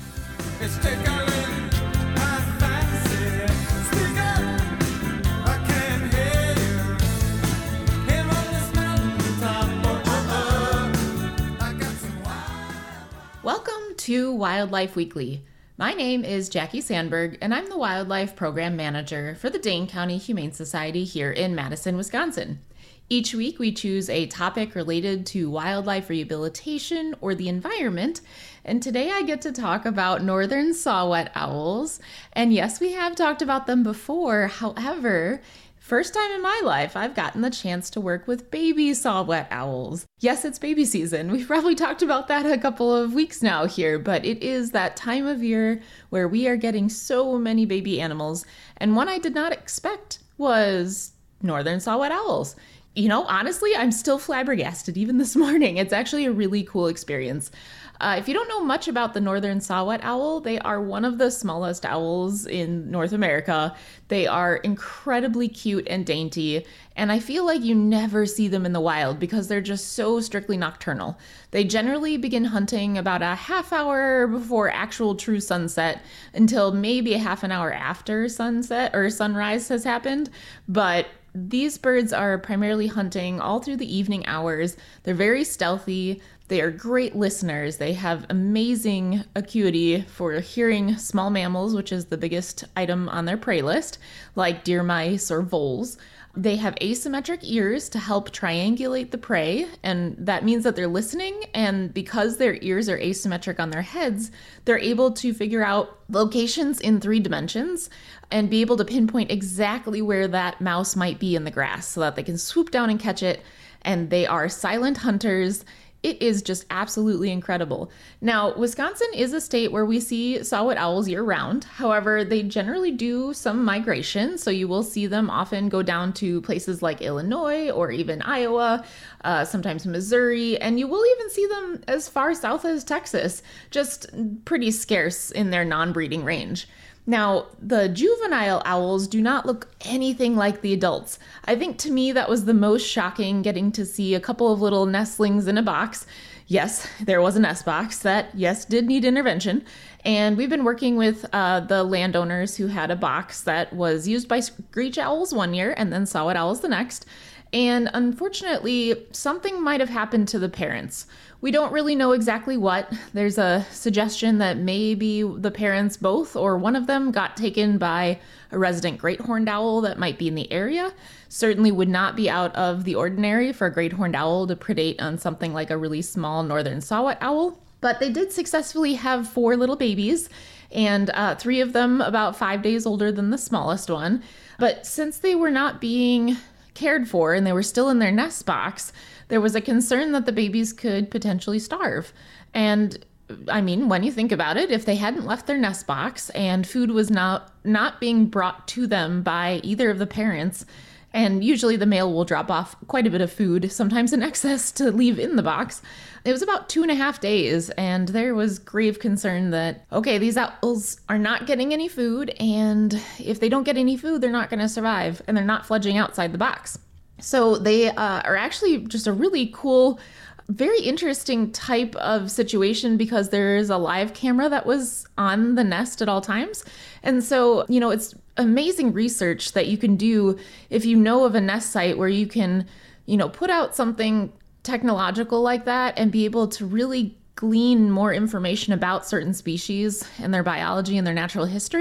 Welcome to Wildlife Weekly. My name is Jackie Sandberg, and I'm the Wildlife Program Manager for the Dane County Humane Society here in Madison, Wisconsin. Each week we choose a topic related to wildlife rehabilitation or the environment, and today I get to talk about northern saw-whet owls. And yes, we have talked about them before. However, first time in my life, I've gotten the chance to work with baby saw-whet owls. Yes, it's baby season. We've probably talked about that a couple of weeks now here, but it is that time of year where we are getting so many baby animals. And one I did not expect was northern saw-whet owls. You know, honestly, I'm still flabbergasted even this morning. It's actually a really cool experience. If you don't know much about the northern saw-whet owl, they are one of the smallest owls in North America. They are incredibly cute and dainty, and I feel like you never see them in the wild because they're just so strictly nocturnal. They generally begin hunting about a half hour before actual true sunset until maybe a half an hour after sunset or sunrise has happened, but these birds are primarily hunting all through the evening hours. They're very stealthy. They are great listeners. They have amazing acuity for hearing small mammals, which is the biggest item on their prey list, like deer mice or voles. They have asymmetric ears to help triangulate the prey, and that means that they're listening, and because their ears are asymmetric on their heads, they're able to figure out locations in 3 dimensions and be able to pinpoint exactly where that mouse might be in the grass so that they can swoop down and catch it, and they are silent hunters. It is just absolutely incredible. Now, Wisconsin is a state where we see saw-whet owls year-round. However, they generally do some migration, so you will see them often go down to places like Illinois or even Iowa, sometimes Missouri, and you will even see them as far south as Texas, just pretty scarce in their non-breeding range. Now, the juvenile owls do not look anything like the adults. I think to me that was the most shocking, getting to see a couple of little nestlings in a box. Yes, there was a nest box that, yes, did need intervention. And we've been working with the landowners who had a box that was used by screech owls one year and then saw-whet owls the next. And unfortunately, something might have happened to the parents. We don't really know exactly what. There's a suggestion that maybe the parents, both or one of them, got taken by a resident great horned owl that might be in the area. Certainly would not be out of the ordinary for a great horned owl to predate on something like a really small northern saw-whet owl. But they did successfully have 4 little babies, and 3 of them about 5 days older than the smallest one. But since they were not being cared for and they were still in their nest box, there was a concern that the babies could potentially starve. And I mean, when you think about it, if they hadn't left their nest box and food was not being brought to them by either of the parents, and usually the male will drop off quite a bit of food, sometimes in excess, to leave in the box. It was about 2.5 days, and there was grave concern that, okay, these owls are not getting any food, and if they don't get any food, they're not going to survive, and they're not fledging outside the box. So they are actually just a really cool, very interesting type of situation because there is a live camera that was on the nest at all times. And so, you know, it's amazing research that you can do if you know of a nest site where you can, you know, put out something technological like that and be able to really glean more information about certain species and their biology and their natural history.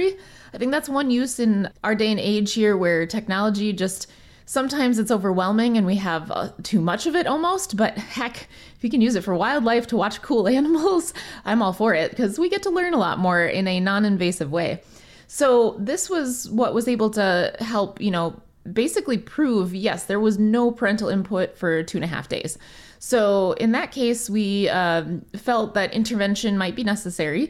I think that's one use in our day and age here where technology just sometimes it's overwhelming and we have too much of it almost, but heck, if you can use it for wildlife to watch cool animals, I'm all for it because we get to learn a lot more in a non-invasive way. So this was what was able to help, basically prove, yes, there was no parental input for 2.5 days. So in that case, we felt that intervention might be necessary.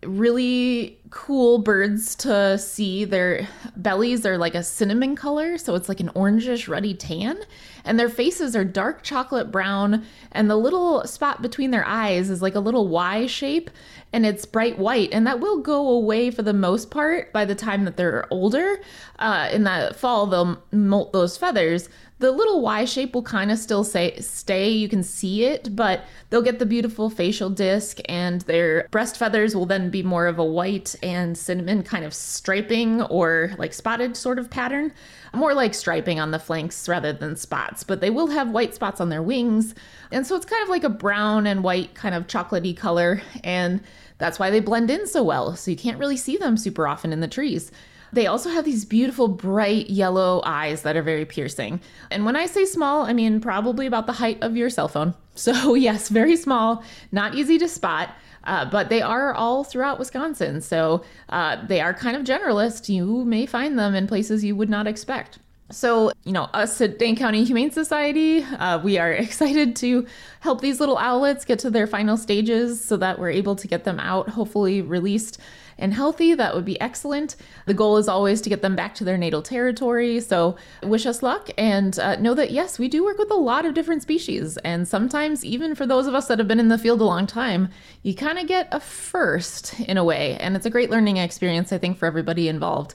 Really cool birds to see. Their bellies are like a cinnamon color, so it's like an orangish ruddy tan, and their faces are dark chocolate brown, and the little spot between their eyes is like a little Y shape, and it's bright white, and that will go away for the most part by the time that they're older. In the fall, they'll molt those feathers. The little Y shape will kind of still stay, you can see it, but they'll get the beautiful facial disc, and their breast feathers will then be more of a white and cinnamon kind of striping or like spotted sort of pattern. More like striping on the flanks rather than spots, but they will have white spots on their wings. And so it's kind of like a brown and white kind of chocolatey color, and that's why they blend in so well. So you can't really see them super often in the trees. They also have these beautiful bright yellow eyes that are very piercing. And when I say small, I mean probably about the height of your cell phone. So yes, very small, not easy to spot, but they are all throughout Wisconsin. So they are kind of generalist. You may find them in places you would not expect. So, us at Dane County Humane Society, we are excited to help these little owlets get to their final stages so that we're able to get them out, hopefully released and healthy. That would be excellent. The goal is always to get them back to their natal territory. So wish us luck, and know that, yes, we do work with a lot of different species. And sometimes, even for those of us that have been in the field a long time, you kind of get a first in a way. And it's a great learning experience, I think, for everybody involved.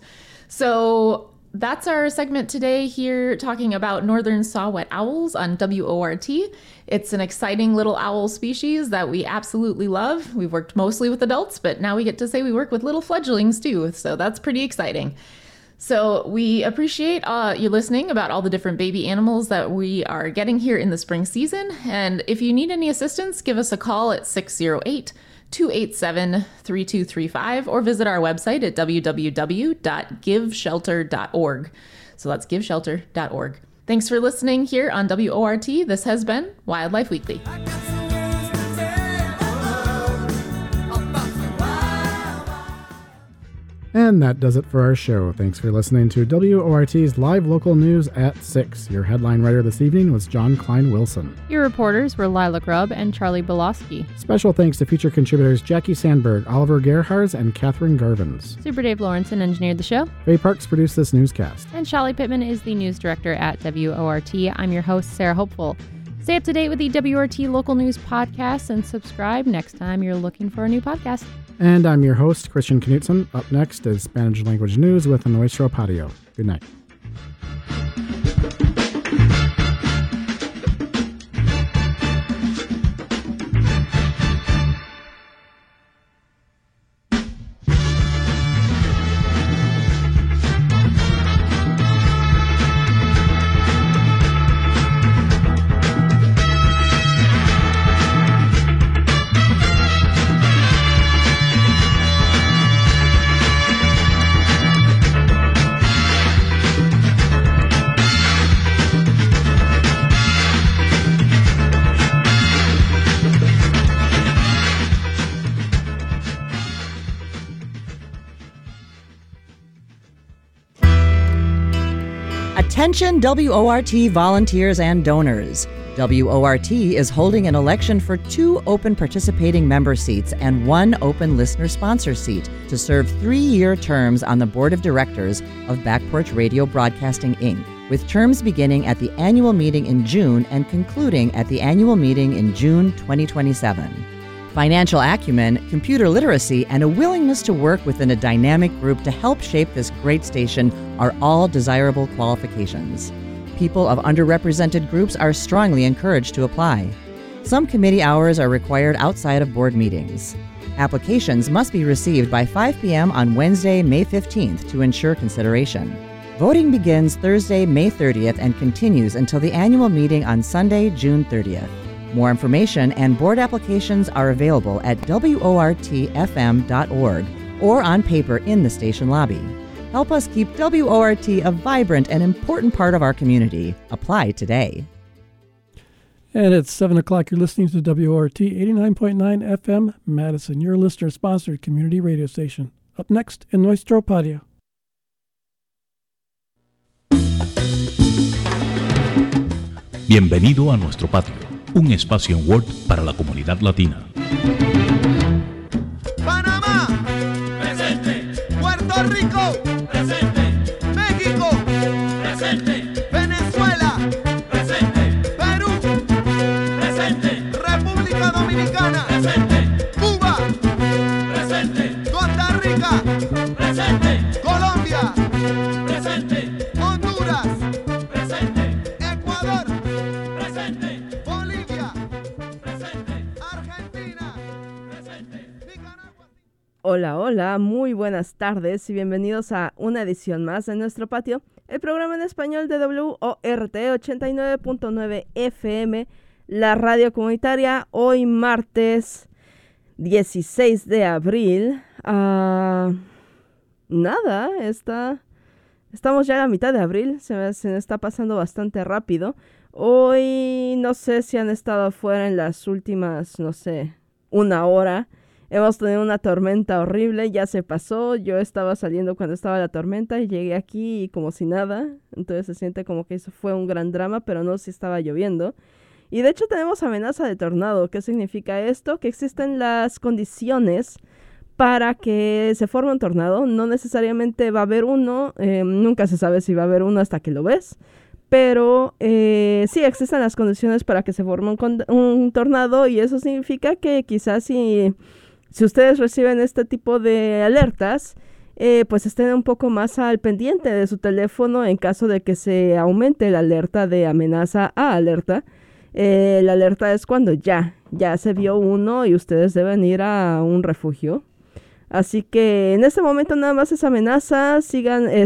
So that's our segment today here, talking about northern saw-whet owls on WORT. It's an exciting little owl species that we absolutely love. We've worked mostly with adults, but now we get to say we work with little fledglings too, so that's pretty exciting. So we appreciate you listening about all the different baby animals that we are getting here in the spring season. And if you need any assistance, give us a call at 608-287-3235 or visit our website at www.giveshelter.org. So that's giveshelter.org. Thanks for listening here on WORT. This has been Wildlife Weekly. And that does it for our show. Thanks for listening to WORT's live local news at 6. Your headline writer this evening was John Klein Wilson. Your reporters were Lila Grubb and Charlie Belosky. Special thanks to feature contributors Jackie Sandberg, Oliver Gerhards, and Catherine Garvins. Super Dave Lawrenson engineered the show. Faye Parks produced this newscast. And Shelly Pittman is the news director at WORT. I'm your host, Sarah Hopeful. Stay up to date with the WORT local news podcast and subscribe next time you're looking for a new podcast. And I'm your host, Christian Knutson. Up next is Spanish language news with Nuestro Patio. Good night. Attention WORT volunteers and donors. WORT is holding an election for 2 open participating member seats and 1 open listener sponsor seat to serve 3-year terms on the board of directors of Back Porch Radio Broadcasting, Inc., with terms beginning at the annual meeting in June and concluding at the annual meeting in June 2027. Financial acumen, computer literacy, and a willingness to work within a dynamic group to help shape this great station are all desirable qualifications. People of underrepresented groups are strongly encouraged to apply. Some committee hours are required outside of board meetings. Applications must be received by 5 p.m. on Wednesday, May 15th to ensure consideration. Voting begins Thursday, May 30th and continues until the annual meeting on Sunday, June 30th. More information and board applications are available at WORTFM.org or on paper in the station lobby. Help us keep WORT a vibrant and important part of our community. Apply today. And it's 7 o'clock. You're listening to WORT 89.9 FM Madison, your listener-sponsored community radio station. Up next, en nuestro patio. Bienvenido a Nuestro Patio, un espacio en Word para la comunidad latina. Panamá, presente. Puerto Rico, presente. México, presente. Venezuela, presente. Perú, presente. República Dominicana, presente. Cuba, presente. Costa Rica, presente. Colombia, presente. Honduras, presente. Ecuador, presente. Bolivia, presente. Argentina, presente. Nicaragua. Hola, hola, muy buenas tardes y bienvenidos a una edición más de Nuestro Patio, el programa en español de WORT 89.9 FM, la radio comunitaria, hoy martes 16 de abril. Estamos ya a la mitad de abril, se me está pasando bastante rápido. Hoy no sé si han estado afuera en las últimas, una hora. Hemos tenido una tormenta horrible, ya se pasó. Yo estaba saliendo cuando estaba la tormenta y llegué aquí y como si nada. Entonces se siente como que eso fue un gran drama, pero no si estaba lloviendo. Y de hecho tenemos amenaza de tornado. ¿Qué significa esto? Que existen las condiciones para que se forme un tornado. No necesariamente va a haber uno, nunca se sabe si va a haber uno hasta que lo ves. Pero sí existen las condiciones para que se forme un tornado, y eso significa que quizás si ustedes reciben este tipo de alertas, pues estén un poco más al pendiente de su teléfono en caso de que se aumente la alerta de amenaza a alerta. La alerta es cuando ya se vio uno y ustedes deben ir a un refugio. Así que en este momento nada más es amenaza. Sigan